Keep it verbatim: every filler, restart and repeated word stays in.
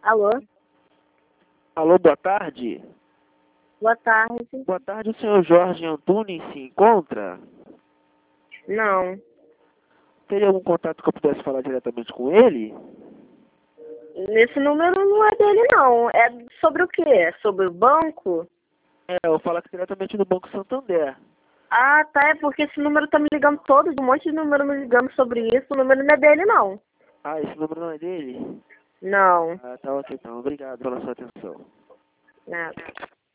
Alô? Alô, boa tarde. Boa tarde. Boa tarde, o senhor Jorge Antunes se encontra? Não. Teria algum contato que eu pudesse falar diretamente com ele? Esse número não é dele, não. É sobre o quê? Sobre o banco? É, eu falo aqui diretamente do Banco Santander. Ah, tá. É porque esse número tá me ligando todos, um monte de número me ligando sobre isso. O número não é dele, não. Ah, esse número não é dele? Não. Ah, tá ok então. Obrigado pela sua atenção. Nada.